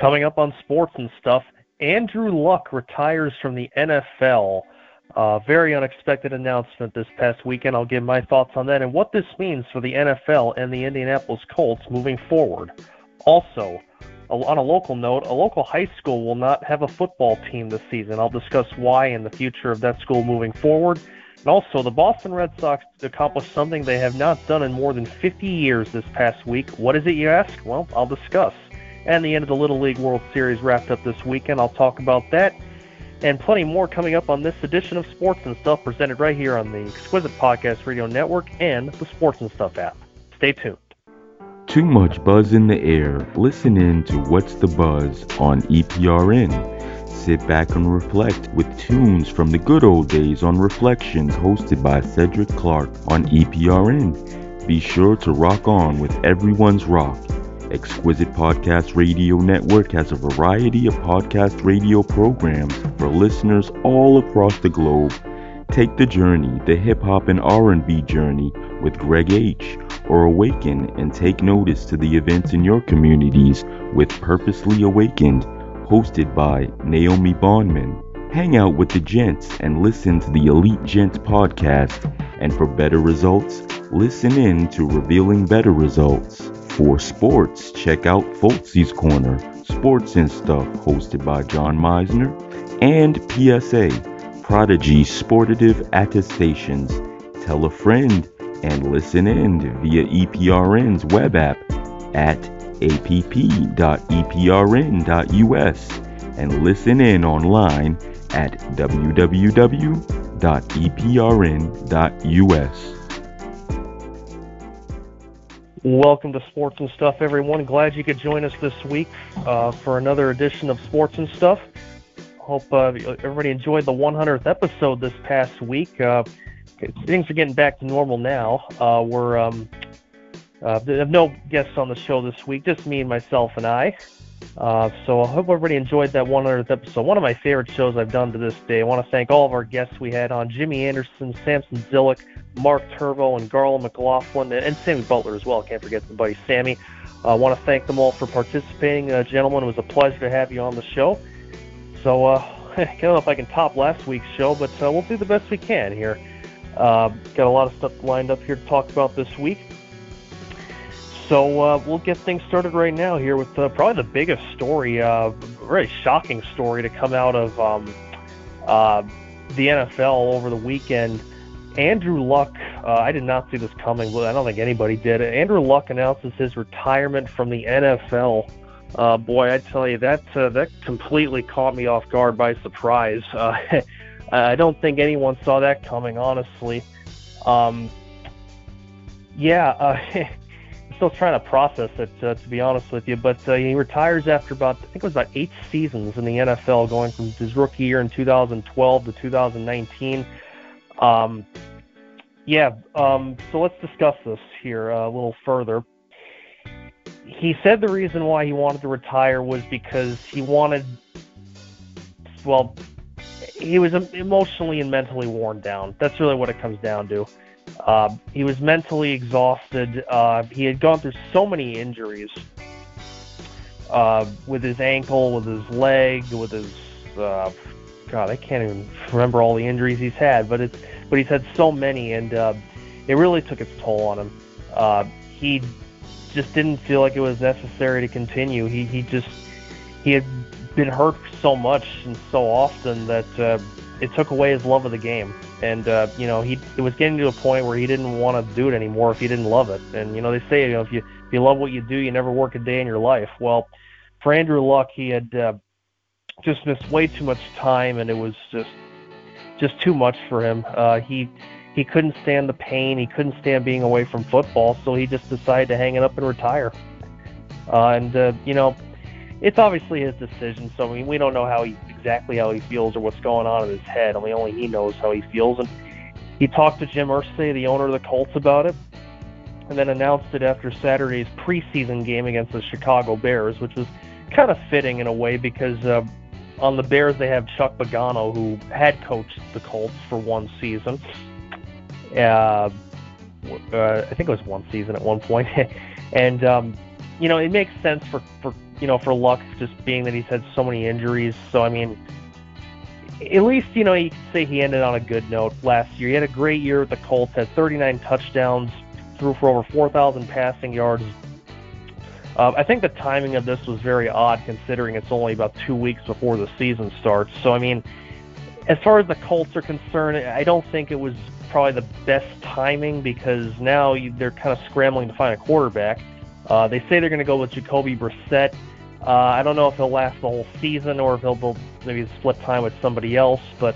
Coming up on Sports and Stuff, Andrew Luck retires from the NFL. Very unexpected announcement this past weekend. I'll give my thoughts on that and what this means for the NFL and the Indianapolis Colts moving forward. Also, on a local note, a local high school will not have a football team this season. I'll discuss why and the future of that school moving forward. And also, the Boston Red Sox accomplished something they have not done in more than 50 years this past week. What is it, you ask? Well, I'll discuss. And the end of the Little League World Series wrapped up this weekend. I'll talk about that and plenty more coming up on this edition of Sports and Stuff, presented right here on the Exquisite Podcast Radio Network and the Sports and Stuff app. Stay tuned. Too much buzz in the air. Listen in to What's the Buzz on EPRN. Sit back and reflect with tunes from the good old days on Reflections, hosted by Cedric Clark on EPRN. Be sure to rock on with Everyone's Rock. Exquisite Podcast Radio Network has a variety of podcast radio programs for listeners all across the globe. Take the journey, the hip-hop and R&B journey with Greg H., or awaken and take notice to the events in your communities with Purposely Awakened, hosted by Naomi Bondman. Hang out with the gents and listen to the Elite Gents podcast. And for better results, listen in to Revealing Better Results. For sports, check out Foltzy's Corner, Sports and Stuff, hosted by John Meisner, and PSA, Prodigy Sportative Attestations. Tell a friend and listen in via EPRN's web app at app.eprn.us and listen in online at www.eprn.us. Welcome to Sports and Stuff, everyone. Glad you could join us this week for another edition of Sports and Stuff. Hope everybody enjoyed the 100th episode this past week. Things are getting back to normal now. There have no guests on the show this week, just me and myself and I. So I hope everybody enjoyed that 100th episode. One of my favorite shows I've done to this day. I want to thank all of our guests we had on: Jimmy Anderson, Samson Zillick, Mark Turbo, and Garland McLaughlin, and Sammy Butler as well. Can't forget the buddy Sammy. I want to thank them all for participating. Gentlemen, it was a pleasure to have you on the show. So I don't know if I can top last week's show, but we'll do the best we can here. Got a lot of stuff lined up here to talk about this week. So we'll get things started right now here with probably the biggest story, a very shocking story to come out of the NFL over the weekend. Andrew Luck, I did not see this coming, but I don't think anybody did. Andrew Luck announces his retirement from the NFL. Boy, I tell you, that completely caught me off guard by surprise. I don't think anyone saw that coming, honestly. I'm still trying to process it, to be honest with you. But he retires after I think it was about 8 seasons in the NFL, going from his rookie year in 2012 to 2019. So let's discuss this here a little further. He said the reason why he wanted to retire was because he was emotionally and mentally worn down. That's really what it comes down to. He was mentally exhausted. He had gone through so many injuries with his ankle, with his leg, with his I can't even remember all the injuries he's had, but he's had so many, and it really took its toll on him. He just didn't feel like it was necessary to continue. He had been hurt so much and so often that it took away his love of the game. And it was getting to a point where he didn't want to do it anymore if he didn't love it. And they say, if you love what you do, you never work a day in your life. Well, for Andrew Luck, he had just missed way too much time, and it was just too much for him. He couldn't stand the pain. He couldn't stand being away from football, so he just decided to hang it up and retire. It's obviously his decision, so we don't know exactly how he feels or what's going on in his head. Only he knows how he feels. And he talked to Jim Irsay, the owner of the Colts, about it, and then announced it after Saturday's preseason game against the Chicago Bears, which was kind of fitting in a way because on the Bears they have Chuck Pagano, who had coached the Colts for one season. I think it was one season at one point. And, it makes sense for for Luck, just being that he's had so many injuries. So, I mean, at least, you can say he ended on a good note last year. He had a great year with the Colts, had 39 touchdowns, threw for over 4,000 passing yards. I think the timing of this was very odd, considering it's only about 2 weeks before the season starts. So, I mean, as far as the Colts are concerned, I don't think it was probably the best timing, because now they're kind of scrambling to find a quarterback. They say they're going to go with Jacoby Brissett. I don't know if he'll last the whole season or if he'll maybe split time with somebody else, but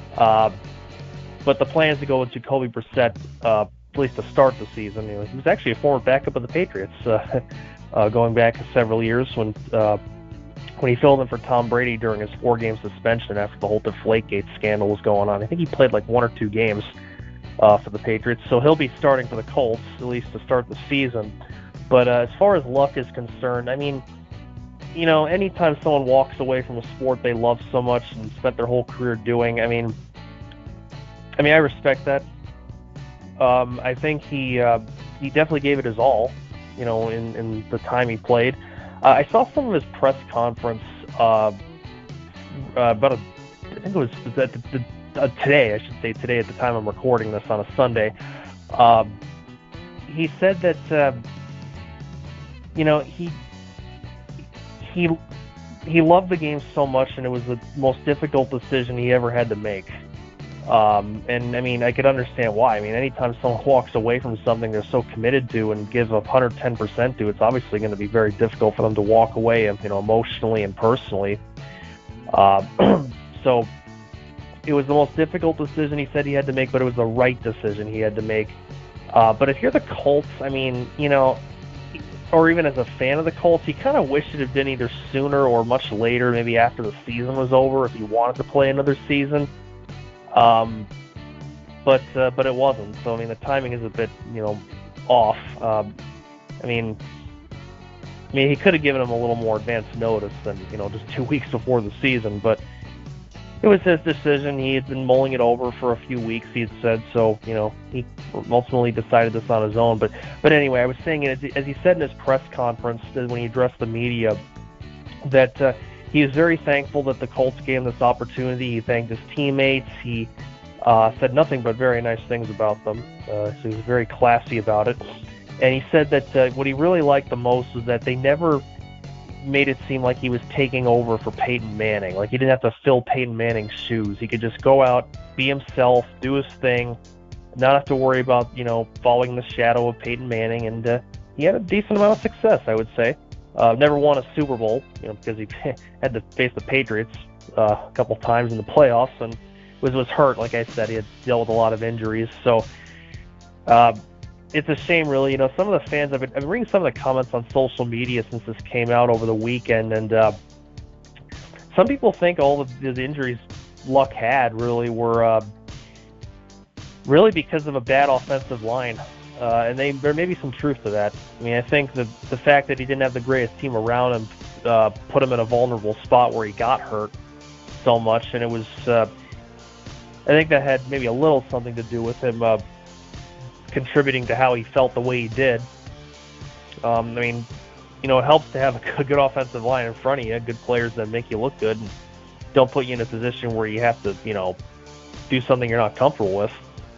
the plan is to go with Jacoby Brissett, at least to start the season. He was actually a former backup of the Patriots, going back several years when he filled in for Tom Brady during his 4-game suspension after the whole Deflategate scandal was going on. I think he played like 1 or 2 games for the Patriots, so he'll be starting for the Colts, at least to start the season. But as far as Luck is concerned, I mean, anytime someone walks away from a sport they love so much and spent their whole career doing, I mean, I respect that. I think he definitely gave it his all, in the time he played. I saw some of his press conference I think it was today, I should say today at the time I'm recording this on a Sunday. He said that, he loved the game so much, and it was the most difficult decision he ever had to make. And I mean, I could understand why. I mean, anytime someone walks away from something they're so committed to and gives up 110% to, it's obviously going to be very difficult for them to walk away, emotionally and personally. So it was the most difficult decision he said he had to make, but it was the right decision he had to make. But if you're the Colts, I mean, or even as a fan of the Colts, you kind of wish it had been either sooner or much later, maybe after the season was over, if you wanted to play another season. But it wasn't. So, I mean, the timing is a bit, off. I mean, he could have given him a little more advance notice than, just 2 weeks before the season, but it was his decision. He had been mulling it over for a few weeks, he had said, so, he ultimately decided this on his own. But anyway, I was saying, as he said in his press conference when he addressed the media, that he was very thankful that the Colts gave him this opportunity. He thanked his teammates. He said nothing but very nice things about them, so he was very classy about it. And he said that what he really liked the most was that they never made it seem like he was taking over for Peyton Manning. Like, he didn't have to fill Peyton Manning's shoes. He could just go out, be himself, do his thing, not have to worry about, following the shadow of Peyton Manning. And he had a decent amount of success, I would say. Never won a Super Bowl, because he had to face the Patriots a couple times in the playoffs, and was hurt. Like I said, he had dealt with a lot of injuries. So it's a shame, really. Some of the fans, I've been reading some of the comments on social media since this came out over the weekend, and some people think all of the injuries Luck had really were really because of a bad offensive line. And there may be some truth to that. I mean, I think that the fact that he didn't have the greatest team around him put him in a vulnerable spot where he got hurt so much, and it was, I think that had maybe a little something to do with him contributing to how he felt the way he did. I mean, it helps to have a good offensive line in front of you, good players that make you look good, and don't put you in a position where you have to, do something you're not comfortable with.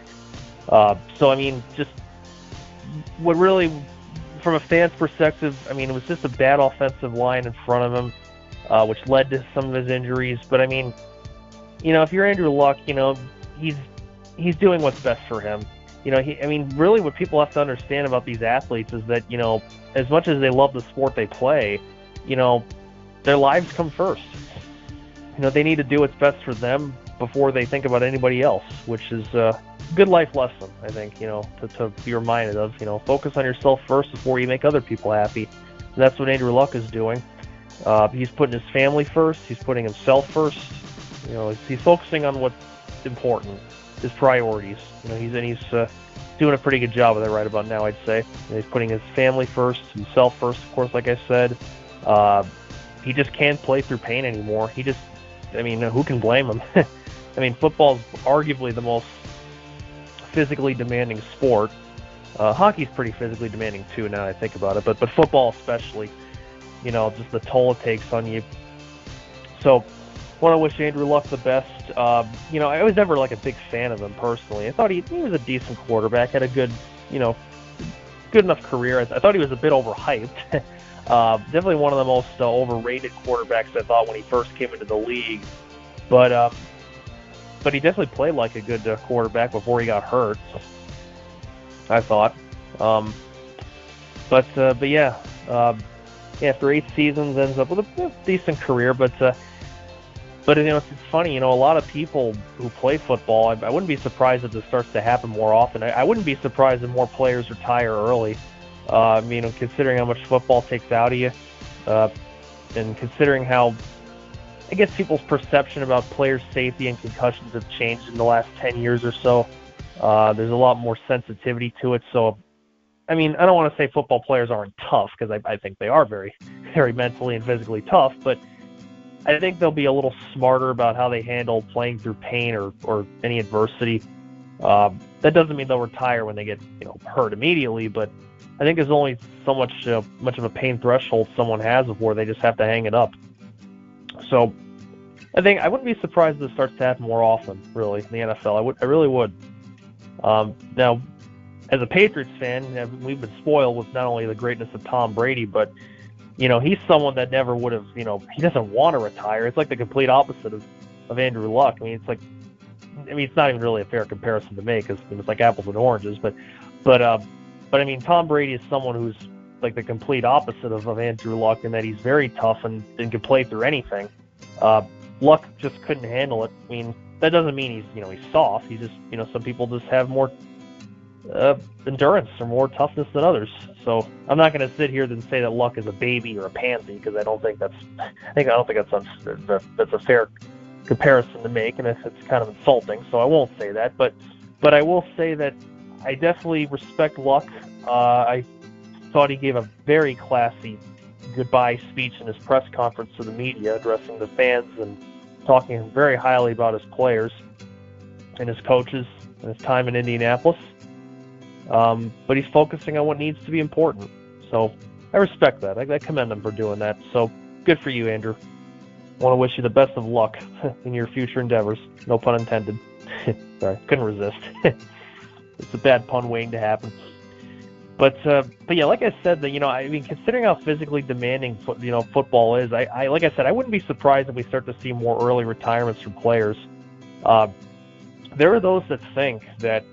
So, I mean, just what really, from a fan's perspective, I mean, it was just a bad offensive line in front of him, which led to some of his injuries. But, I mean, if you're Andrew Luck, he's doing what's best for him. Really what people have to understand about these athletes is that, as much as they love the sport they play, their lives come first. They need to do what's best for them before they think about anybody else, which is a good life lesson, I think, to be reminded of. Focus on yourself first before you make other people happy. And that's what Andrew Luck is doing. He's putting his family first. He's putting himself first. He's focusing on what's important, his priorities. He's doing a pretty good job of that right about now, I'd say. He's putting his family first, himself first, of course, like I said. He just can't play through pain anymore. Who can blame him? Football's arguably the most physically demanding sport. Hockey's pretty physically demanding too, now that I think about it, but football especially. just the toll it takes on you. So, want to wish Andrew Luck the best. I was never like a big fan of him personally. I thought he was a decent quarterback, had a good, good enough career. I thought he was a bit overhyped. Definitely one of the most overrated quarterbacks I thought when he first came into the league. But he definitely played like a good quarterback before he got hurt, I thought. But yeah, after 8 seasons, ends up with a decent career. But it's funny. A lot of people who play football, I wouldn't be surprised if this starts to happen more often. I wouldn't be surprised if more players retire early. Considering how much football takes out of you, and considering how, I guess, people's perception about players' safety and concussions have changed in the last 10 years or so. There's a lot more sensitivity to it. So, I don't want to say football players aren't tough, because I think they are very, very mentally and physically tough, but I think they'll be a little smarter about how they handle playing through pain or any adversity. That doesn't mean they'll retire when they get hurt immediately, but I think there's only so much of a pain threshold someone has before they just have to hang it up. So I think I wouldn't be surprised if this starts to happen more often, really, in the NFL. I really would. Now, as a Patriots fan, we've been spoiled with not only the greatness of Tom Brady, but he's someone that never would have, he doesn't want to retire. It's like the complete opposite of Andrew Luck. It's not even really a fair comparison to make, because it's like apples and oranges. But Tom Brady is someone who's like the complete opposite of Andrew Luck, in that he's very tough and can play through anything. Luck just couldn't handle it. That doesn't mean he's soft. He's just, some people just have more endurance or more toughness than others. So I'm not going to sit here and say that Luck is a baby or a pansy, because I don't think that's a fair comparison to make, and it's kind of insulting. So I won't say that, but I will say that I definitely respect Luck. I thought he gave a very classy goodbye speech in his press conference to the media, addressing the fans and talking very highly about his players and his coaches and his time in Indianapolis. But he's focusing on what needs to be important. So I respect that. I commend him for doing that. So good for you, Andrew. I want to wish you the best of luck in your future endeavors. No pun intended. Sorry, couldn't resist. It's a bad pun waiting to happen. But yeah, like I said, considering how physically demanding football is, I like I said, I wouldn't be surprised if we start to see more early retirements from players. There are those that think that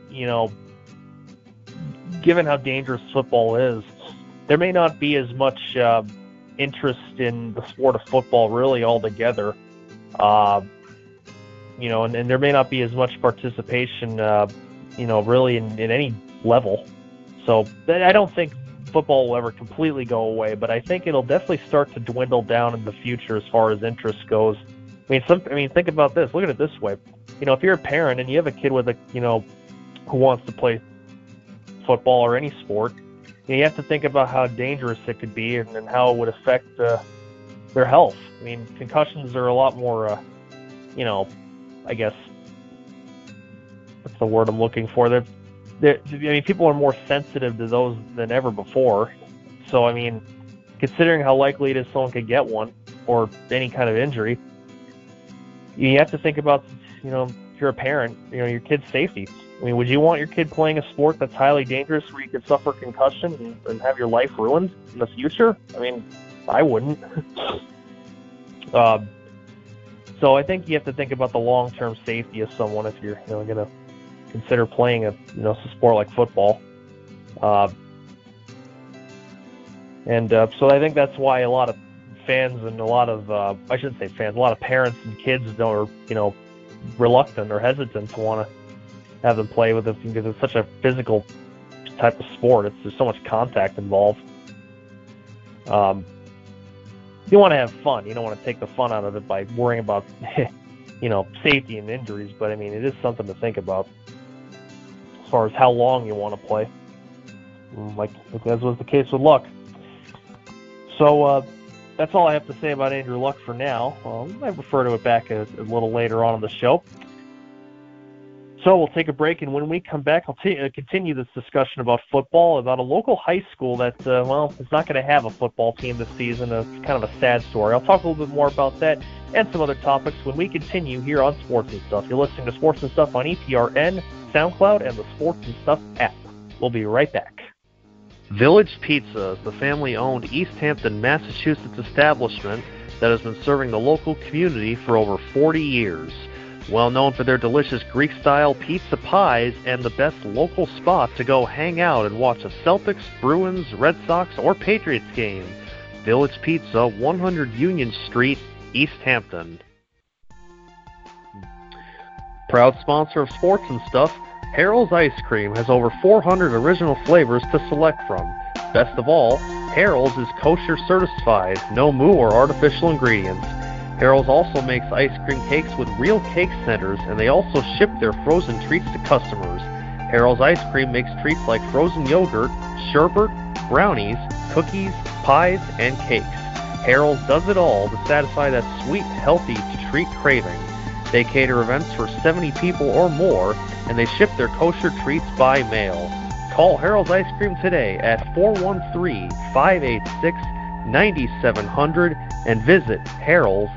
given how dangerous football is, there may not be as much interest in the sport of football really altogether. And there may not be as much participation, really in any level. So I don't think football will ever completely go away, but I think it'll definitely start to dwindle down in the future as far as interest goes. Think about this. Look at it this way. If you're a parent and you have a kid with who wants to play football or any sport, you have to think about how dangerous it could be and how it would affect their health. Concussions are a lot more, I guess, what's the word I'm looking for? People are more sensitive to those than ever before. So, considering how likely it is someone could get one or any kind of injury, you have to think about, if you're a parent, your kid's safety. Would you want your kid playing a sport that's highly dangerous where you could suffer concussion and have your life ruined in the future? I wouldn't. So I think you have to think about the long-term safety of someone if you're going to consider playing a sport like football. So I think that's why a lot of fans and a lot of I shouldn't say fans, a lot of parents and kids are reluctant or hesitant to want to have them play with it, because it's such a physical type of sport. There's so much contact involved. You want to have fun. You don't want to take the fun out of it by worrying about safety and injuries, but it is something to think about as far as how long you want to play, like as was the case with Luck. So that's all I have to say about Andrew Luck for now. I might refer to it back a little later on in the show. So we'll take a break, and when we come back, I'll continue this discussion about football, about a local high school that, is not going to have a football team this season. It's kind of a sad story. I'll talk a little bit more about that and some other topics when we continue here on Sports and Stuff. You're listening to Sports and Stuff on EPRN, SoundCloud, and the Sports and Stuff app. We'll be right back. Village Pizza is the family-owned East Hampton, Massachusetts establishment that has been serving the local community for over 40 years. Well known for their delicious Greek-style pizza pies and the best local spot to go hang out and watch a Celtics, Bruins, Red Sox, or Patriots game. Village Pizza, 100 Union Street, East Hampton. Proud sponsor of Sports and Stuff, Harold's Ice Cream has over 400 original flavors to select from. Best of all, Harold's is kosher certified, no moo or artificial ingredients. Harold's also makes ice cream cakes with real cake centers, and they also ship their frozen treats to customers. Harold's Ice Cream makes treats like frozen yogurt, sherbet, brownies, cookies, pies, and cakes. Harold's does it all to satisfy that sweet, healthy-to-treat craving. They cater events for 70 people or more, and they ship their kosher treats by mail. Call Harold's Ice Cream today at 413-586-9700 and visit Harold's.com.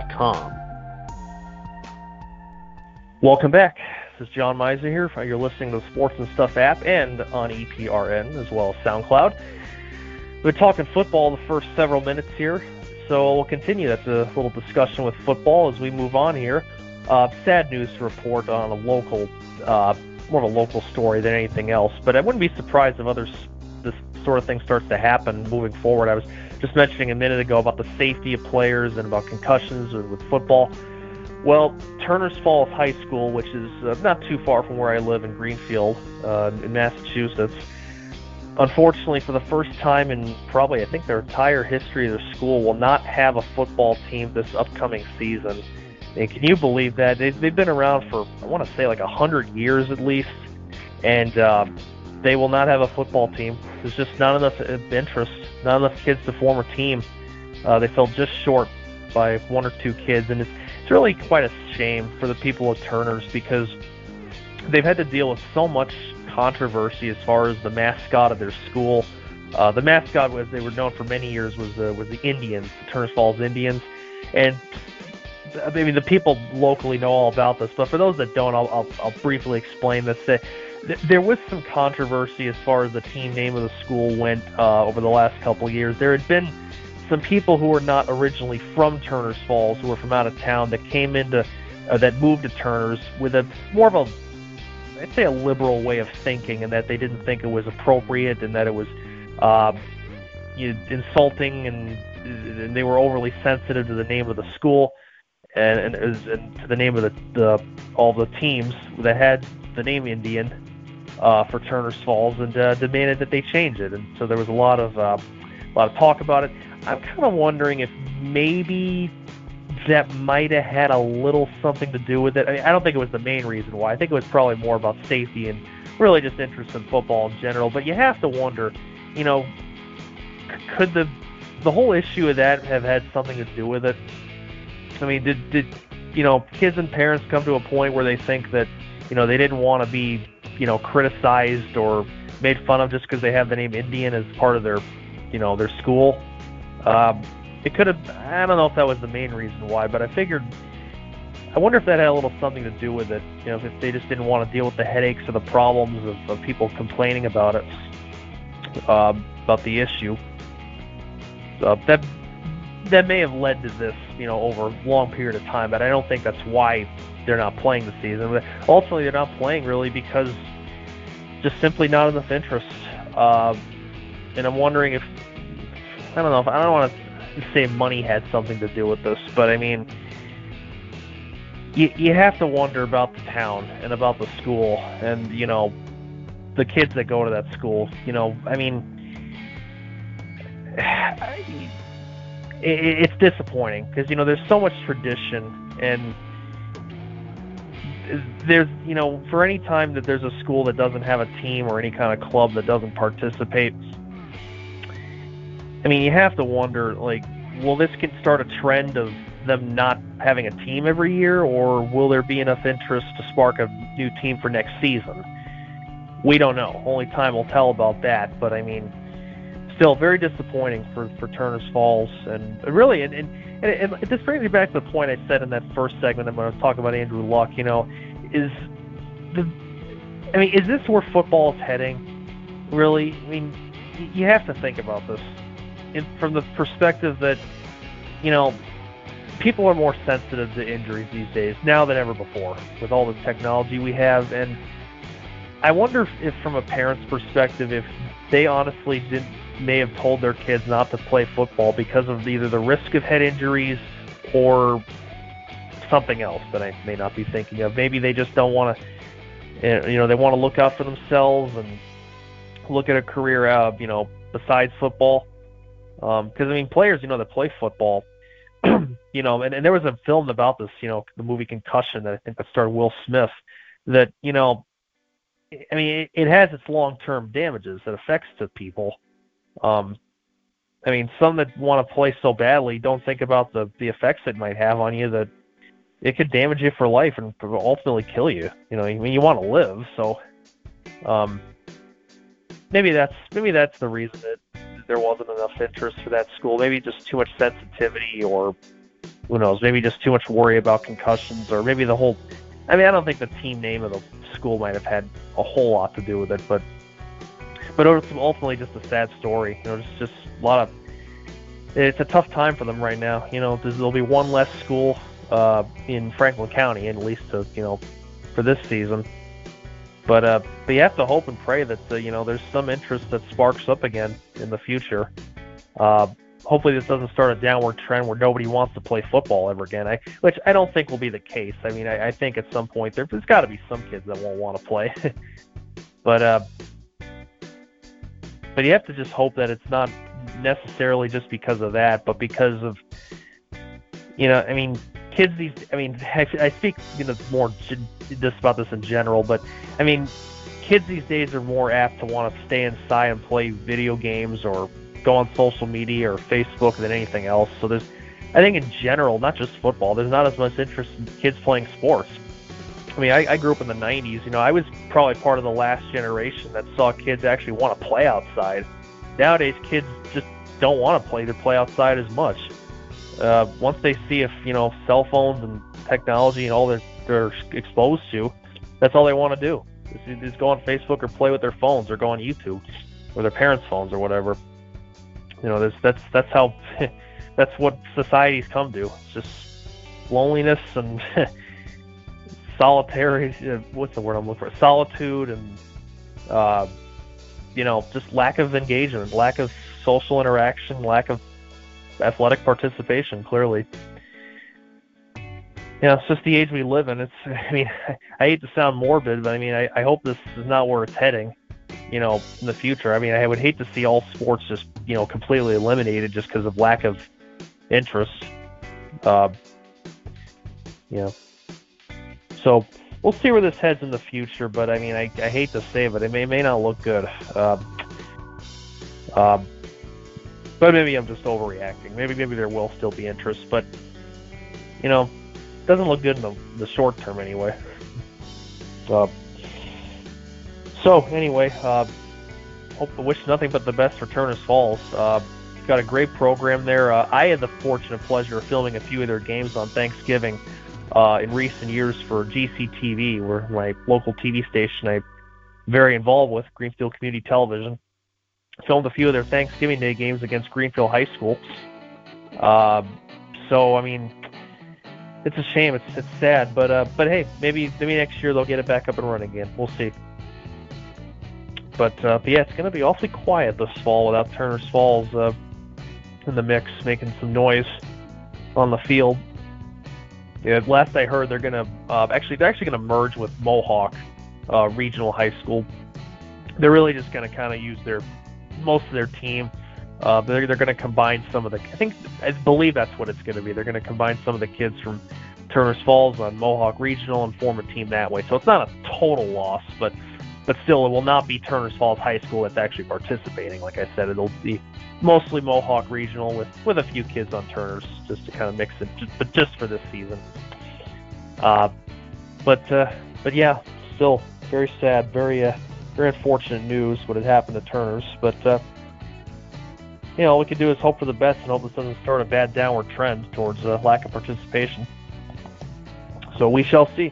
Welcome back. This is John Miser here. You're listening to the Sports and Stuff app and on EPRN as well as SoundCloud. We've been talking football the first several minutes here, so we'll continue that little discussion with football as we move on here. Sad news to report on a local, more of a local story than anything else, but I wouldn't be surprised if this sort of thing starts to happen moving forward. I was just mentioning a minute ago about the safety of players and about concussions with football. Well, Turners Falls High School, which is not too far from where I live in Greenfield, in Massachusetts, unfortunately, for the first time in probably, I think, their entire history of their school, will not have a football team this upcoming season. And can you believe that? They've been around for, I want to say, like 100 years at least, and they will not have a football team. There's just not enough interest, not enough kids to form a team. They fell just short by one or two kids, and it's really quite a shame for the people of Turners because they've had to deal with so much controversy as far as the mascot of their school. The mascot, as they were known for many years, was the Indians, the Turners Falls Indians, and I mean the people locally know all about this, but for those that don't, I'll briefly explain this. There was some controversy as far as the team name of the school went over the last couple years. There had been some people who were not originally from Turners Falls, who were from out of town, that came into, that moved to Turners with a more of a, I'd say, a liberal way of thinking, and that they didn't think it was appropriate, and that it was insulting, and they were overly sensitive to the name of the school and to the name of all the teams that had the name Indian for Turners Falls, and demanded that they change it. And so there was a lot of talk about it. I'm kind of wondering if maybe that might have had a little something to do with it. I mean, I don't think it was the main reason why. I think it was probably more about safety and really just interest in football in general. But you have to wonder, could the whole issue of that have had something to do with it? I mean, did kids and parents come to a point where they think that, they didn't want to be, criticized or made fun of just because they have the name Indian as part of their, their school? It could have, I don't know if that was the main reason why, but I wonder if that had a little something to do with it, if they just didn't want to deal with the headaches or the problems of people complaining about it, about the issue. That may have led to this, over a long period of time, but I don't think that's why they're not playing the season. But ultimately, they're not playing really because just simply not enough interest. And I'm wondering if, I don't want to say money had something to do with this, but I mean, you have to wonder about the town and about the school and, the kids that go to that school. I mean, it's disappointing because, there's so much tradition, and there's, for any time that there's a school that doesn't have a team or any kind of club that doesn't participate, I mean, you have to wonder, like, will this can start a trend of them not having a team every year, or will there be enough interest to spark a new team for next season? We don't know. Only time will tell about that. But I mean, still very disappointing for Turner's Falls, and really, and this brings me back to the point I said in that first segment when I was talking about Andrew Luck. Is this where football is heading? Really? I mean, you have to think about this from the perspective that, people are more sensitive to injuries these days now than ever before with all the technology we have. And I wonder if from a parent's perspective, if they honestly may have told their kids not to play football because of either the risk of head injuries or something else that I may not be thinking of. Maybe they just don't want to, they want to look out for themselves and look at a career out, besides football. Because, players, that play football, and there was a film about this, the movie Concussion that I think that starred Will Smith, that, it has its long-term damages that affects to people. Some that want to play so badly don't think about the effects it might have on you, that it could damage you for life and ultimately kill you. You want to live, so maybe that's the reason that there wasn't enough interest for that school. Maybe just too much sensitivity, or who knows, maybe just too much worry about concussions, or maybe the whole... I don't think the team name of the school might have had a whole lot to do with it, but ultimately just a sad story. It's just a lot of... It's a tough time for them right now. There'll be one less school in Franklin County, at least for this season. But you have to hope and pray that there's some interest that sparks up again in the future. Hopefully this doesn't start a downward trend where nobody wants to play football ever again, which I don't think will be the case. I think at some point there's got to be some kids that won't want to play. But you have to just hope that it's not necessarily just because of that, but because of, kids these, I speak, more just about this in general, but kids these days are more apt to want to stay inside and play video games or go on social media or Facebook than anything else. So I think in general, not just football, there's not as much interest in kids playing sports. I grew up in the 90s. I was probably part of the last generation that saw kids actually want to play outside. Nowadays, kids just don't want to play outside as much. Once they see if cell phones and technology and all that they're exposed to, that's all they want to do. Is go on Facebook or play with their phones or go on YouTube or their parents' phones or whatever. That's how that's what society's come to. It's just loneliness and solitary. What's the word I'm looking for? Solitude and just lack of engagement, lack of social interaction, lack of athletic participation. Clearly, it's just the age we live in. I hate to sound morbid, but I hope this is not where it's heading. In the future. I would hate to see all sports just completely eliminated just because of lack of interest. So we'll see where this heads in the future. But I hate to say it, but it may not look good. But maybe I'm just overreacting. Maybe there will still be interest, but it doesn't look good in the short term anyway. So anyway, wish nothing but the best for Turner's Falls. Got a great program there. I had the fortunate pleasure of filming a few of their games on Thanksgiving in recent years for GCTV, where my local TV station I'm very involved with, Greenfield Community Television. Filmed a few of their Thanksgiving Day games against Greenfield High School. It's a shame. It's sad, but hey, maybe next year they'll get it back up and running again. We'll see. But yeah, it's going to be awfully quiet this fall without Turner's Falls in the mix, making some noise on the field. Yeah, last I heard, they're going to actually going to merge with Mohawk Regional High School. They're really just going to kind of use most of their team. They're going to combine some of I believe that's what it's going to be. They're going to combine some of the kids from Turner's Falls on Mohawk Regional and form a team that way. So it's not a total loss, but but still, it will not be Turners Falls High School that's actually participating. Like I said, it'll be mostly Mohawk Regional with a few kids on Turners, just to kind of mix it, but just for this season. But yeah, still very sad, very unfortunate news what had happened to Turners. But all we can do is hope for the best and hope this doesn't start a bad downward trend towards lack of participation. So we shall see.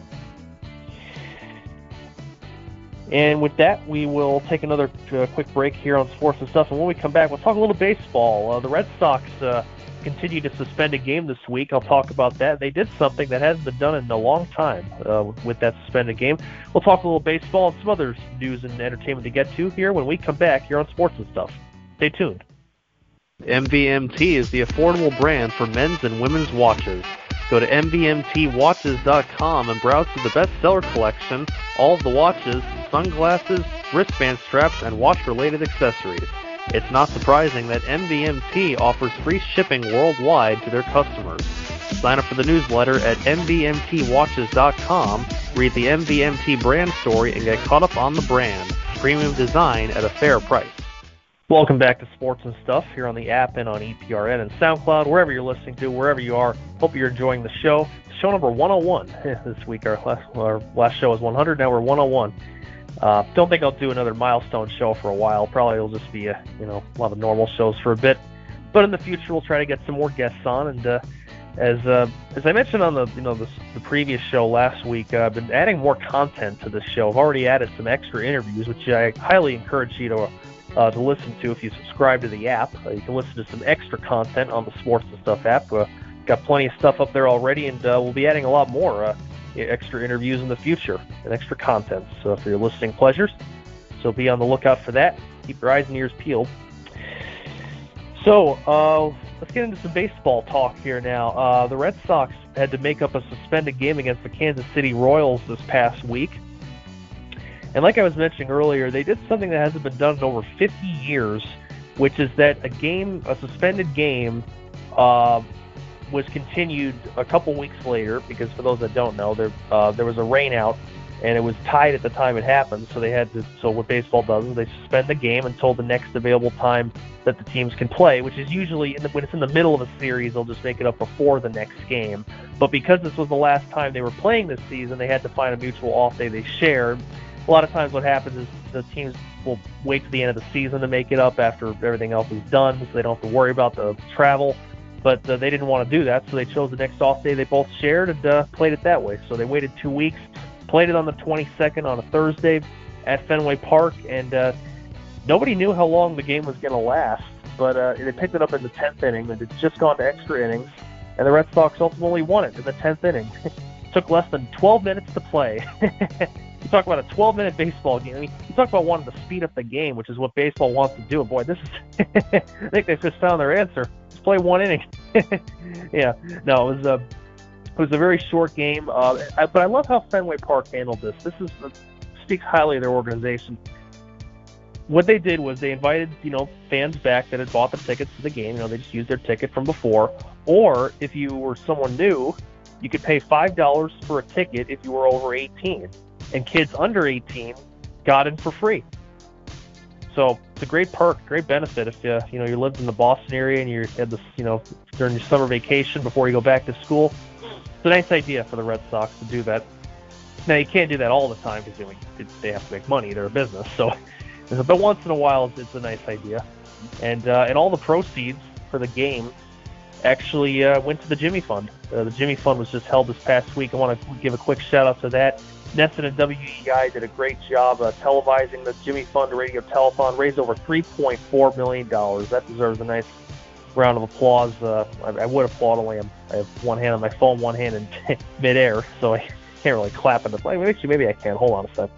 And with that, we will take another quick break here on Sports and Stuff. And when we come back, we'll talk a little baseball. The Red Sox continue to suspend a game this week. I'll talk about that. They did something that hasn't been done in a long time with that suspended game. We'll talk a little baseball and some other news and entertainment to get to here when we come back here on Sports and Stuff. Stay tuned. MVMT is the affordable brand for men's and women's watches. Go to MVMTwatches.com and browse through the bestseller collection, all of the watches, sunglasses, wristband straps, and watch-related accessories. It's not surprising that MVMT offers free shipping worldwide to their customers. Sign up for the newsletter at MVMTwatches.com, read the MVMT brand story, and get caught up on the brand. Premium design at a fair price. Welcome back to Sports and Stuff here on the app and on EPRN and SoundCloud, wherever you're listening to, wherever you are. Hope you're enjoying the show. Show number 101 this week. Our last show was 100, now we're 101. Don't think I'll do another milestone show for a while. Probably it'll just be a lot of normal shows for a bit. But in the future, we'll try to get some more guests on. And as I mentioned on the previous show last week, I've been adding more content to this show. I've already added some extra interviews, which I highly encourage you to listen to if you subscribe to the app. You can listen to some extra content on the Sports and Stuff app. Got plenty of stuff up there already, and we'll be adding a lot more extra interviews in the future and extra content for your listening pleasures. So be on the lookout for that. Keep your eyes and ears peeled. So let's get into some baseball talk here now. The Red Sox had to make up a suspended game against the Kansas City Royals this past week. And like I was mentioning earlier, they did something that hasn't been done in over 50 years, which is that a suspended game, was continued a couple weeks later, because for those that don't know, there was a rainout, and it was tied at the time it happened, so so what baseball does is they suspend the game until the next available time that the teams can play, which is usually, when it's in the middle of a series, they'll just make it up before the next game. But because this was the last time they were playing this season, they had to find a mutual off day they shared. A lot of times what happens is the teams will wait to the end of the season to make it up after everything else is done, so they don't have to worry about the travel. But they didn't want to do that, so they chose the next off day they both shared and played it that way. So they waited 2 weeks, played it on the 22nd on a Thursday at Fenway Park, and nobody knew how long the game was going to last. But they picked it up in the 10th inning, and it's just gone to extra innings, and the Red Sox ultimately won it in the 10th inning. It took less than 12 minutes to play. You talk about a 12-minute baseball game. I mean, you talk about wanting to speed up the game, which is what baseball wants to do. And boy, this is I think they've just found their answer. Just play one inning. Yeah, no, it was a very short game. But I love how Fenway Park handled this. This speaks highly of their organization. What they did was they invited, fans back that had bought the tickets to the game. They just used their ticket from before. Or if you were someone new, you could pay $5 for a ticket if you were over 18. And kids under 18 got in for free. So it's a great perk, great benefit if you lived in the Boston area and you had this, during your summer vacation before you go back to school. It's a nice idea for the Red Sox to do that. Now you can't do that all the time because they have to make money; they're a business. So, but once in a while, it's a nice idea. And all the proceeds for the game actually went to the Jimmy Fund. The Jimmy Fund was just held this past week. I want to give a quick shout out to that. Nesson and WEI did a great job televising the Jimmy Fund Radio Telethon, raised over $3.4 million. That deserves a nice round of applause. I would applaud, only I have one hand on my phone, one hand in midair, so I can't really clap in the play. Actually, maybe I can. Hold on a sec.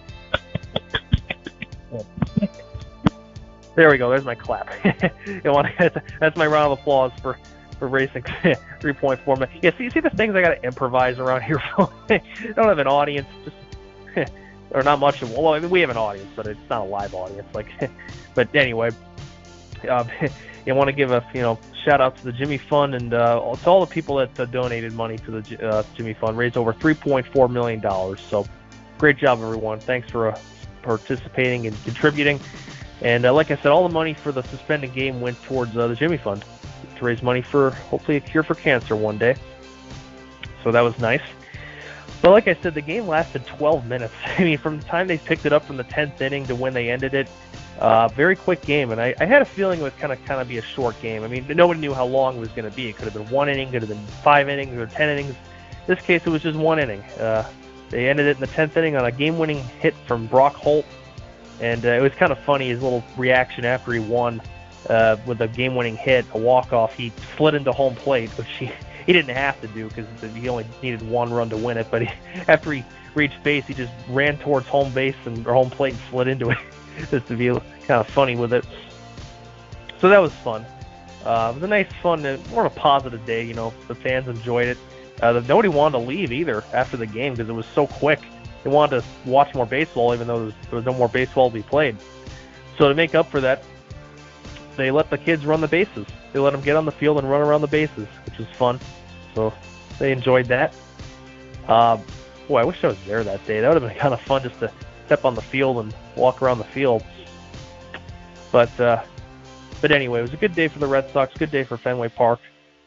There we go. There's my clap. That's my round of applause for racing 3.4 million. Yeah, see the things I got to improvise around here. I don't have an audience, or not much of. Well, I mean, we have an audience, but it's not a live audience. But anyway, I want to give a shout out to the Jimmy Fund and to all the people that donated money to the Jimmy Fund. Raised over $3.4 million. So great job, everyone. Thanks for participating and contributing. And like I said, all the money for the suspended game went towards the Jimmy Fund to raise money for hopefully a cure for cancer one day. So that was nice. But like I said, the game lasted 12 minutes. I mean, from the time they picked it up from the 10th inning to when they ended it, very quick game. And I had a feeling it would kind of be a short game. I mean, nobody knew how long it was going to be. It could have been 1 inning, could have been 5 innings, or 10 innings. In this case, it was just 1 inning. They ended it in the 10th inning on a game-winning hit from Brock Holt. And it was kind of funny, his little reaction after he won with a game-winning hit, a walk-off. He slid into home plate, which he didn't have to do because he only needed 1 run to win it. But after he reached base, he just ran towards home base or home plate and slid into it, just to be kind of funny with it. So that was fun. It was a nice, fun, more of a positive day. You know, the fans enjoyed it. Nobody wanted to leave either after the game because it was so quick. They wanted to watch more baseball, even though there was no more baseball to be played. So to make up for that, they let the kids run the bases. They let them get on the field and run around the bases, which was fun. So they enjoyed that. Boy, I wish I was there that day. That would have been kind of fun just to step on the field and walk around the field. But anyway, it was a good day for the Red Sox, good day for Fenway Park.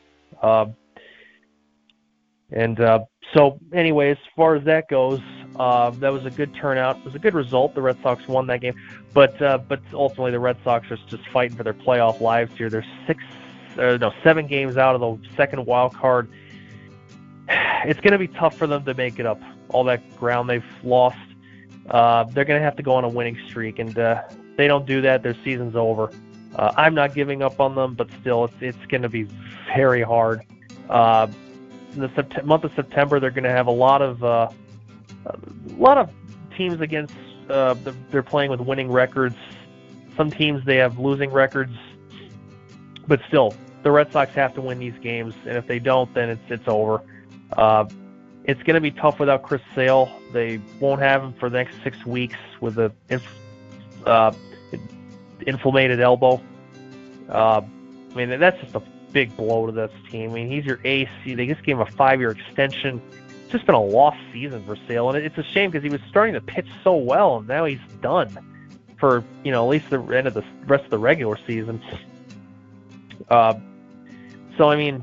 So anyway, as far as that goes, that was a good turnout. It was a good result. The Red Sox won that game, but ultimately the Red Sox are just fighting for their playoff lives here. They're 7 games out of the second wild card. It's going to be tough for them to make it up. All that ground they've lost. They're going to have to go on a winning streak, and they don't do that, their season's over. I'm not giving up on them, but still, it's going to be very hard. In the month of September, they're going to have a lot of teams against. They're playing with winning records. Some teams they have losing records, but still, the Red Sox have to win these games, and if they don't, then it's over. It's going to be tough without Chris Sale. They won't have him for the next 6 weeks with an inflamed elbow. I mean, that's just a big blow to this team. I mean, he's your ace. They just gave him a 5-year extension. It's just been a lost season for Sale, and it's a shame because he was starting to pitch so well, and now he's done for at least the end of the rest of the regular season. So I mean,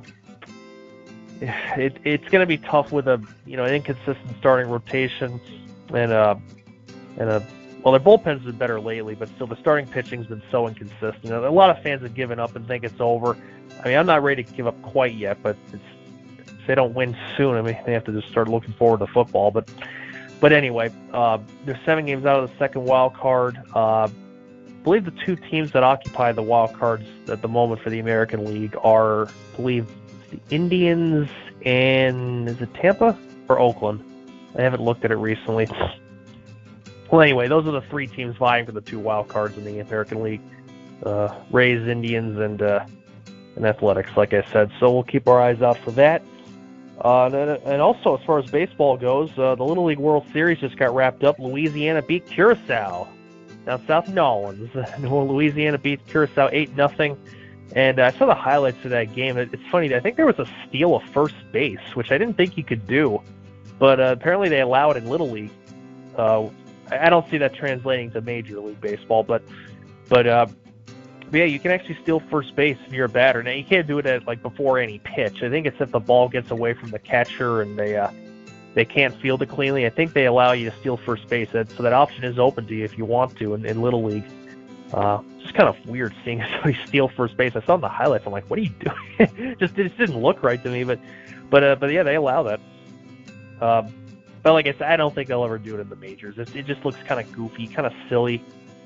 it's going to be tough with an inconsistent starting rotation, and their bullpen's been better lately, but still the starting pitching's been so inconsistent. A lot of fans have given up and think it's over. I mean, I'm not ready to give up quite yet, but if they don't win soon, I mean, they have to just start looking forward to football. But anyway, they're 7 games out of the second wild card. I believe the 2 teams that occupy the wild cards at the moment for the American League are, I believe, the Indians and is it Tampa or Oakland? I haven't looked at it recently. Well, anyway, those are the 3 teams vying for the 2 wild cards in the American League: Rays, Indians, and Athletics, like I said. So we'll keep our eyes out for that. And also, as far as baseball goes, the Little League World Series just got wrapped up. Louisiana beat Curacao down south of New Orleans. Louisiana beat Curacao 8-0. And I saw the highlights of that game. It's funny. I think there was a steal of first base, which I didn't think you could do. But apparently they allow it in Little League. I don't see that translating to Major League Baseball, but yeah, you can actually steal first base if you're a batter. Now you can't do it at before any pitch. I think it's if the ball gets away from the catcher and they can't field it cleanly. I think they allow you to steal first base, so that option is open to you if you want to in Little League. It's just kind of weird seeing somebody steal first base. I saw the highlights. I'm like, what are you doing? it just didn't look right to me. But yeah, they allow that. But like I said, I don't think they'll ever do it in the majors. It just looks kind of goofy, kind of silly.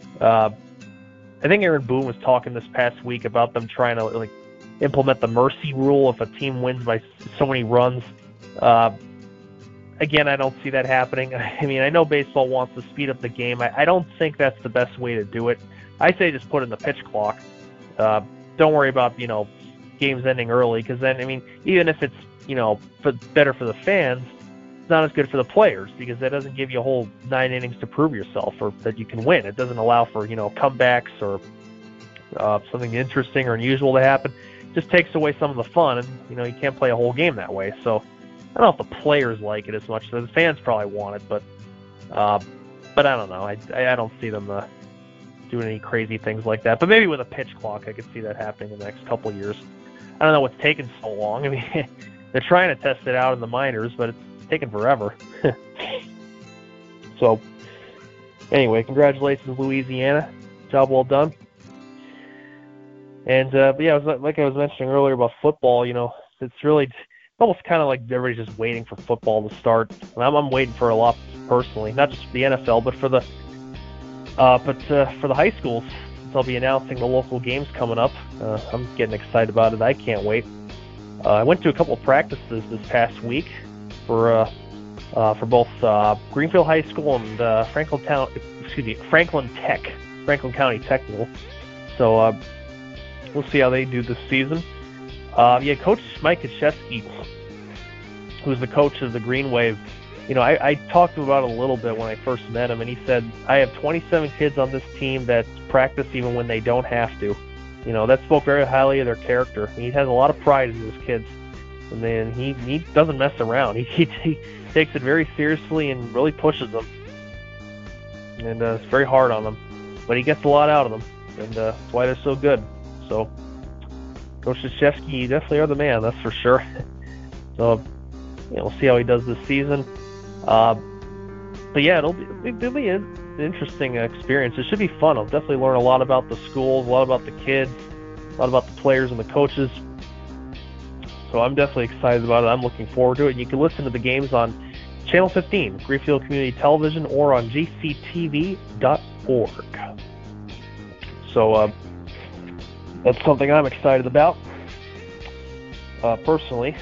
I think Aaron Boone was talking this past week about them trying to implement the mercy rule if a team wins by so many runs. Again, I don't see that happening. I mean, I know baseball wants to speed up the game. I don't think that's the best way to do it. I say just put in the pitch clock. Don't worry about games ending early, because then, I mean, even if it's better for the fans, it's not as good for the players, because that doesn't give you a whole 9 innings to prove yourself or that you can win. It doesn't allow for comebacks or something interesting or unusual to happen. It just takes away some of the fun, and you can't play a whole game that way. So I don't know if the players like it as much. The fans probably want it, but But I don't know. I don't see them doing any crazy things like that. But maybe with a pitch clock, I could see that happening in the next couple of years. I don't know what's taking so long. I mean, they're trying to test it out in the minors, but it's taking forever. So, anyway, congratulations, Louisiana. Job well done. And, but yeah, like I was mentioning earlier about football, it's almost kind of like everybody's just waiting for football to start. And I'm waiting for a lot personally, not just for the NFL, but for the high schools. They'll be announcing the local games coming up. I'm getting excited about it. I can't wait. I went to a couple of practices this past week for both Greenfield High School and Franklin County Technical. So we'll see how they do this season. Coach Mike Krzyzewski, who's the coach of the Green Wave, I talked to him about it a little bit when I first met him, and he said, I have 27 kids on this team that practice even when they don't have to. That spoke very highly of their character. He has a lot of pride in his kids, and then he doesn't mess around. He takes it very seriously and really pushes them, and it's very hard on them. But he gets a lot out of them, and that's why they're so good. So, Coach Krzyzewski, you definitely are the man, that's for sure. So, we'll see how he does this season. But yeah, it'll be an interesting experience. It should be fun. I'll definitely learn a lot about the schools, a lot about the kids, a lot about the players and the coaches. So I'm definitely excited about it. I'm looking forward to it. You can listen to the games on Channel 15, Greenfield Community Television, or on gctv.org. So that's something I'm excited about, personally.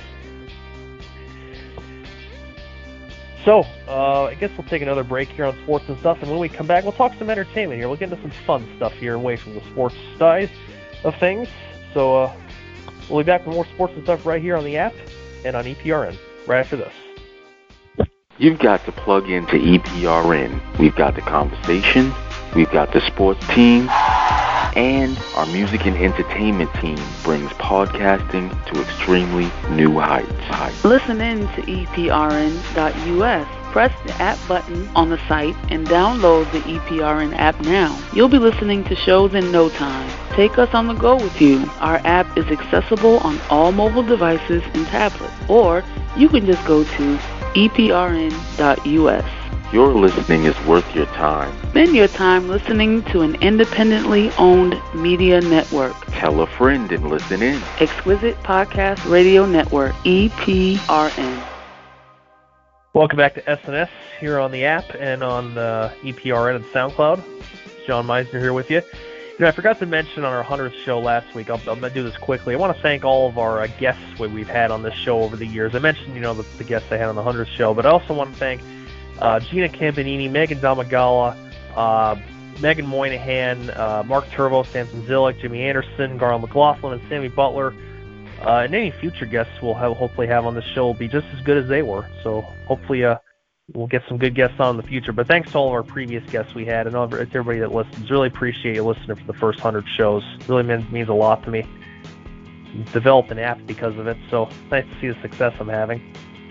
So, I guess we'll take another break here on sports and stuff, and when we come back, we'll talk some entertainment here. We'll get into some fun stuff here away from the sports side of things. So, we'll be back with more sports and stuff right here on the app and on EPRN right after this. You've got to plug into EPRN. We've got the conversation, we've got the sports team, and our music and entertainment team brings podcasting to extremely new heights. Listen in to EPRN.us. Press the app button on the site and download the EPRN app now. You'll be listening to shows in no time. Take us on the go with you. Our app is accessible on all mobile devices and tablets, or you can just go to EPRN.us. Your listening is worth your time. Spend your time listening to an independently owned media network. Tell a friend and listen in. Exquisite Podcast Radio Network, EPRN. Welcome back to SNS here on the app and on the EPRN and SoundCloud. John Meisner here with you. I forgot to mention on our 100th show last week, I'm going to do this quickly. I want to thank all of our guests we've had on this show over the years. I mentioned, the guests I had on the 100th show, but I also want to thank Gina Campanini, Megan Damagala, Megan Moynihan, Mark Turbo, Samson Zillick, Jimmy Anderson, Garland McLaughlin, and Sammy Butler. And any future guests we'll hopefully have on the show will be just as good as they were. So hopefully we'll get some good guests on in the future. But thanks to all of our previous guests we had and to everybody that listens. Really appreciate you listening for the first 100 shows. It really means a lot to me. Developed an app because of it, so nice to see the success I'm having.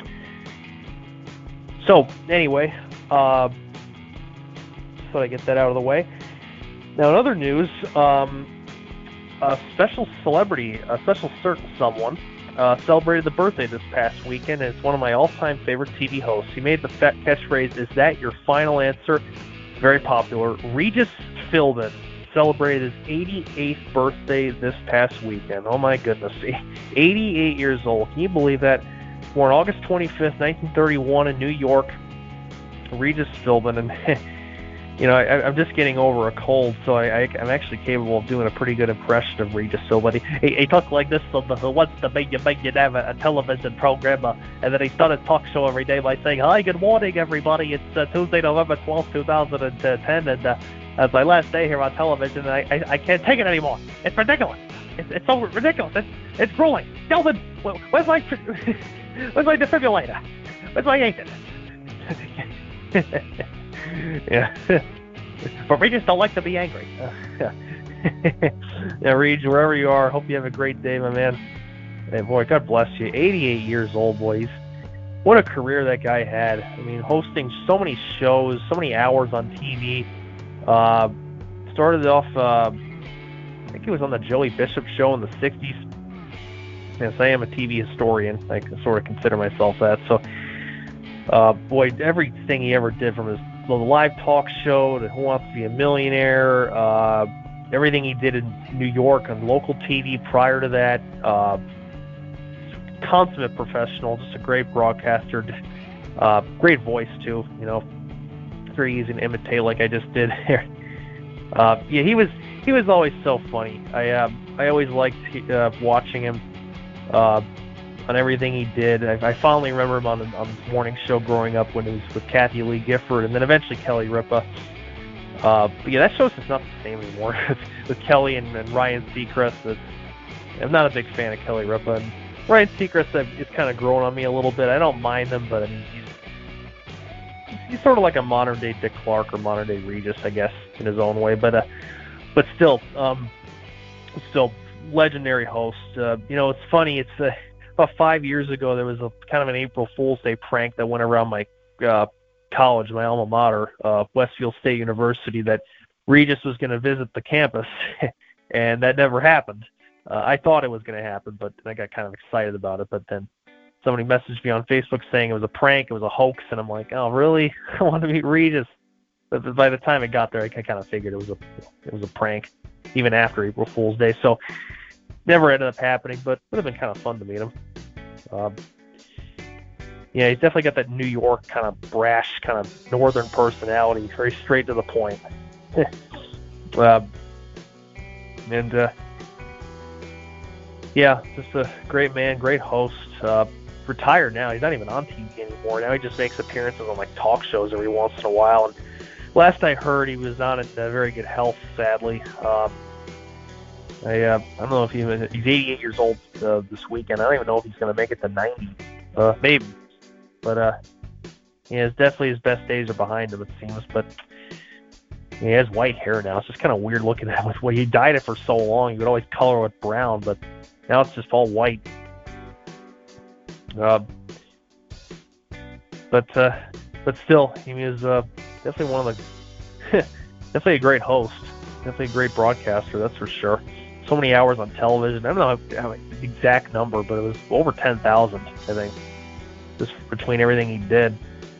So, anyway, thought I'd get that out of the way. Now, in other news, a special celebrity, a special certain someone, celebrated the birthday this past weekend, and it's one of my all-time favorite TV hosts. He made the catchphrase, "Is that your final answer?" Very popular. Regis Philbin celebrated his 88th birthday this past weekend. Oh, my goodness. 88 years old. Can you believe that? Born August 25th, 1931 in New York, Regis Philbin, and I'm just getting over a cold, so I'm actually capable of doing a pretty good impression of Regis Philbin. He talked like this on the Who Wants to Be Your Millionaire, a television program, and then he started a talk show every day by saying, "Hi, good morning, everybody. It's Tuesday, November 12th, 2010, and it's my last day here on television, and I can't take it anymore. It's ridiculous. It's so ridiculous. It's grueling. Delvin, where's my defibrillator? Where's my agent?" Yeah. But Regis don't like to be angry. Yeah, Reg, wherever you are, hope you have a great day, my man. Hey, boy, God bless you. 88 years old, boy. what a career that guy had. I mean, hosting so many shows, so many hours on TV. Started off, I think he was on the Joey Bishop show in the 60s. Yes, I am a TV historian. I can sort of consider myself that. So, boy, everything he ever did, from the live talk show to Who Wants to Be a Millionaire, everything he did in New York on local TV prior to that, consummate professional, just a great broadcaster, great voice too. You know, very easy to imitate, like I just did here. Yeah, he was always so funny. I always liked watching him on everything he did. I fondly remember him on his morning show growing up when he was with Kathy Lee Gifford, and then eventually Kelly Ripa. But yeah, that show's just not the same anymore with Kelly and Ryan Seacrest. I'm not a big fan of Kelly Ripa. And Ryan Seacrest is kind of growing on me a little bit. I don't mind him, but I mean, he's sort of like a modern-day Dick Clark or modern-day Regis, I guess, in his own way. But still legendary host. You know, it's funny. It's about 5 years ago, there was a kind of an April Fool's Day prank that went around my college, my alma mater, Westfield State University, that Regis was going to visit the campus, and that never happened. I thought it was going to happen, but I got kind of excited about it. But then somebody messaged me on Facebook saying it was a prank, it was a hoax, and I'm like, oh, really? I want to meet Regis. But by the time it got there, I kind of figured it was a prank, even after April Fool's Day. So never ended up happening, but it would have been kind of fun to meet him. Yeah, he's definitely got that New York kind of brash, kind of northern personality, very straight to the point. Yeah, just a great man, great host. Retired now. He's not even on TV anymore. Now he just makes appearances on like talk shows every once in a while. And last I heard, he was not in very good health, sadly. I don't know if he's 88 years old this weekend. I don't even know if he's going to make it to 90. Maybe. But yeah, definitely his best days are behind him, it seems. But he has white hair now. It's just kind of weird looking at him. When he dyed it for so long, he would always color it brown, but now it's just all white. But still, he was definitely one of the definitely a great host, definitely a great broadcaster, that's for sure. So many hours on television. I don't know the exact number, but it was over 10,000, I think, just between everything he did.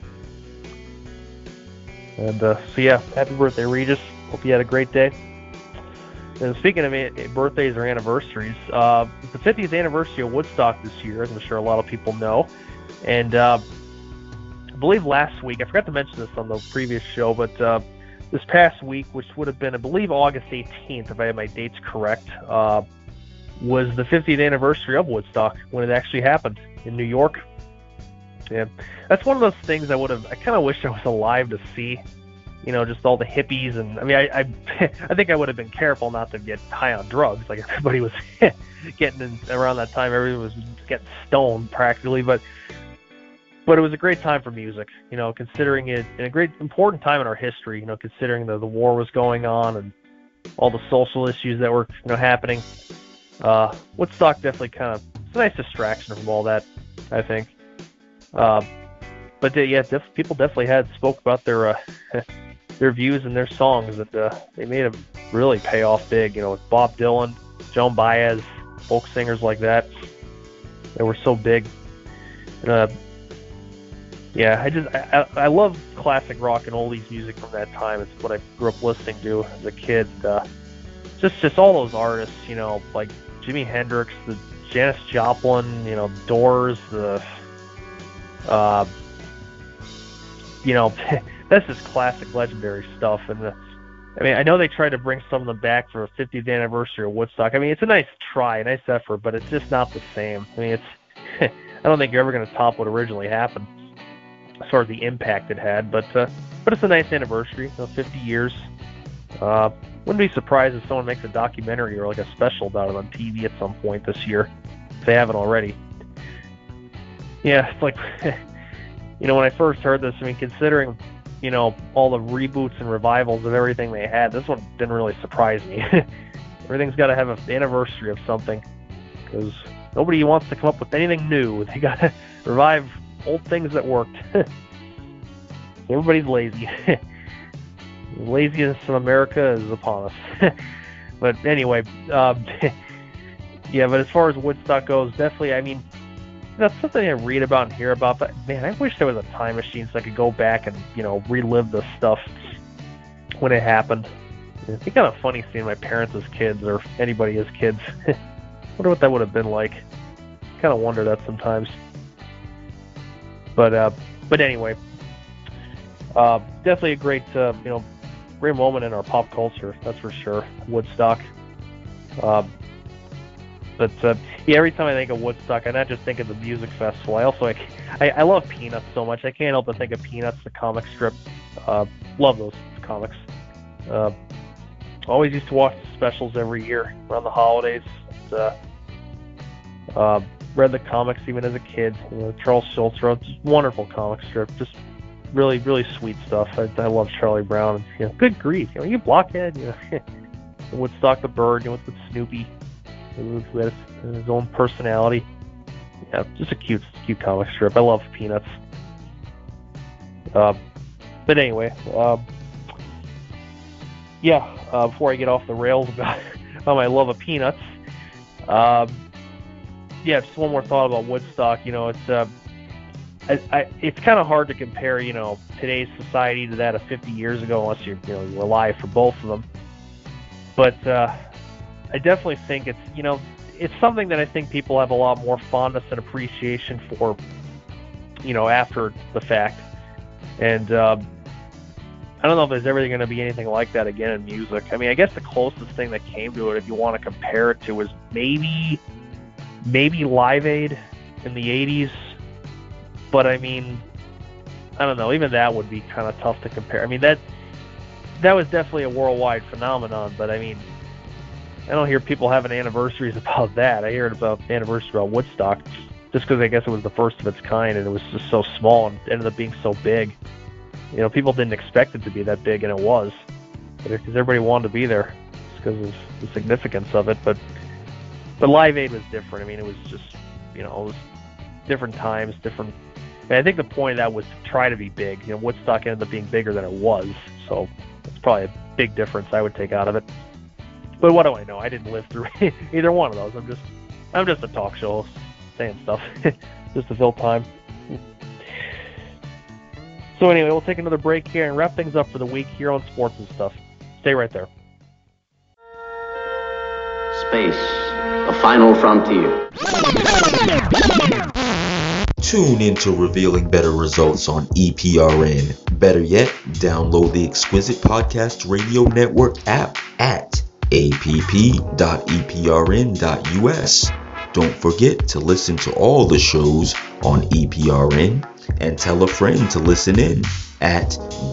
And so yeah, happy birthday, Regis. Hope you had a great day. And speaking of birthdays or anniversaries, it's the 50th anniversary of Woodstock this year, as I'm sure a lot of people know. And I believe last week, I forgot to mention this on the previous show, but this past week, which would have been, I believe, August 18th, if I have my dates correct, was the 50th anniversary of Woodstock, when it actually happened in New York. Yeah, that's one of those things I kind of wish I was alive to see. You know, just all the hippies, and I mean, I think I would have been careful not to get high on drugs, like everybody was getting in around that time. Everybody was getting stoned practically, but it was a great time for music. You know, considering it, and a great important time in our history. You know, considering the war was going on and all the social issues that were happening. Woodstock definitely it's a nice distraction from all that, I think. But yeah, people definitely spoke about their views and their songs, that they made them really pay off big. You know, with Bob Dylan, Joan Baez, folk singers like that. They were so big. Yeah, I love classic rock and oldies music from that time. It's what I grew up listening to as a kid. Just all those artists, like Jimi Hendrix, the Janis Joplin, Doors, that's just classic, legendary stuff. And I mean, I know they tried to bring some of them back for a 50th anniversary of Woodstock. I mean, it's a nice try, a nice effort, but it's just not the same. I mean, I don't think you're ever going to top what originally happened, as far as the impact it had. But it's a nice anniversary, 50 years. Wouldn't be surprised if someone makes a documentary or like a special about it on TV at some point this year, if they haven't already. Yeah, it's like, when I first heard this, I mean, considering, all the reboots and revivals of everything they had, this one didn't really surprise me. Everything's got to have an anniversary of something, because nobody wants to come up with anything new. They got to revive old things that worked. Everybody's lazy. Laziness in America is upon us. But anyway, yeah, but as far as Woodstock goes, definitely, I mean, that's something I read about and hear about, but man, I wish there was a time machine so I could go back and, relive this stuff when it happened. It'd be kind of funny seeing my parents as kids, or anybody as kids. Wonder what that would have been like. Kind of wonder that sometimes. But anyway, definitely a great, great moment in our pop culture, that's for sure. Woodstock. But yeah, every time I think of Woodstock, I not just think of the music festival. I also I love Peanuts so much. I can't help but think of Peanuts, the comic strip. Love those comics. Always used to watch the specials every year around the holidays. Read the comics even as a kid. Charles Schultz wrote wonderful comic strip. Just really, really sweet stuff. I love Charlie Brown. Good grief, you blockhead. Woodstock the bird, with Snoopy, who had his own personality. Yeah, just a cute comic strip. I love Peanuts. But anyway, before I get off the rails about my love of Peanuts, just one more thought about Woodstock. It's kind of hard to compare, today's society to that of 50 years ago, unless you're alive for both of them. But I definitely think it's something that I think people have a lot more fondness and appreciation for, after the fact. And I don't know if there's ever going to be anything like that again in music. I mean, I guess the closest thing that came to it, if you want to compare it to, was maybe Live Aid in the 80s. But I mean, I don't know. Even that would be kind of tough to compare. I mean, that was definitely a worldwide phenomenon. But I mean, I don't hear people having anniversaries about that. I hear it about anniversaries about Woodstock, just because I guess it was the first of its kind, and it was just so small and ended up being so big. People didn't expect it to be that big, and it was, because everybody wanted to be there, just because of the significance of it. But Live Aid was different. I mean, it was just, it was different times, different. I think the point of that was to try to be big. Woodstock ended up being bigger than it was, so it's probably a big difference I would take out of it. But what do I know? I didn't live through either one of those. I'm just a talk show host saying stuff just to fill time. So anyway, we'll take another break here and wrap things up for the week here on Sports and Stuff. Stay right there. Space, the final frontier. Tune into revealing better results on EPRN. Better yet, download the Exquisite Podcast Radio Network app at app.eprn.us. Don't forget to listen to all the shows on EPRN and tell a friend to listen in at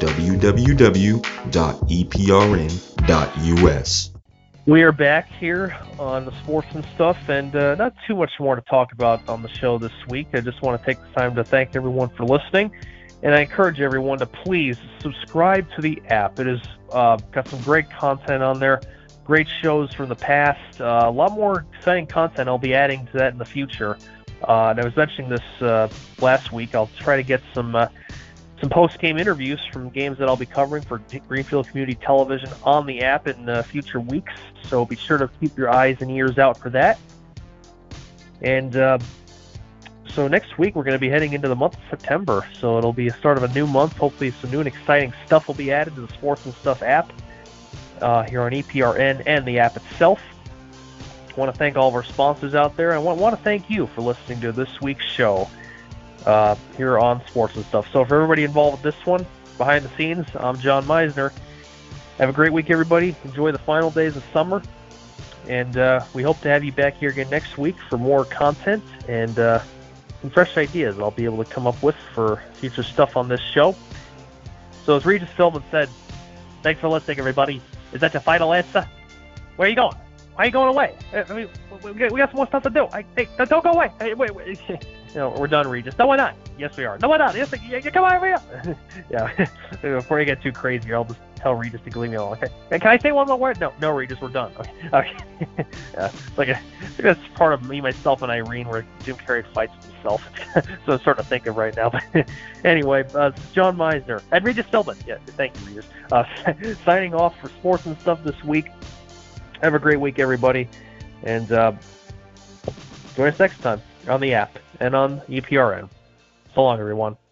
www.eprn.us. We are back here on the Sports and Stuff, and not too much more to talk about on the show this week. I just want to take the time to thank everyone for listening, and I encourage everyone to please subscribe to the app. It has got some great content on there, great shows from the past, a lot more exciting content. I'll be adding to that in the future. And I was mentioning this last week. I'll try to get some post-game interviews from games that I'll be covering for Greenfield Community Television on the app in future weeks. So be sure to keep your eyes and ears out for that. And so next week we're going to be heading into the month of September. So it'll be a start of a new month. Hopefully some new and exciting stuff will be added to the Sports and Stuff app here on EPRN and the app itself. I want to thank all of our sponsors out there. I want to thank you for listening to this week's show here on Sports and Stuff. So for everybody involved with this one, behind the scenes, I'm John Meisner. Have a great week, everybody. Enjoy the final days of summer. And we hope to have you back here again next week for more content and some fresh ideas I'll be able to come up with for future stuff on this show. So as Regis Philbin said, thanks for listening, everybody. Is that your final answer? Where are you going? why are you going away? I mean, we got some more stuff to do. Hey, don't go away. Hey, wait. We're done, Regis. No, we're not. Yes, we are. No, we're not. Yes, come on over here. Yeah. Before you get too crazy, I'll just tell Regis to leave me alone. Okay. Can I say one more word? No, Regis, we're done. Okay. Yeah. I think that's part of me, myself, and Irene, where Jim Carrey fights himself. So I'm starting to think of right now. But anyway, this is John Meisner and Regis Philbin. Yeah, thank you, Regis. Signing off for sports and stuff this week. Have a great week, everybody, and join us next time on the app and on EPRN. So long, everyone.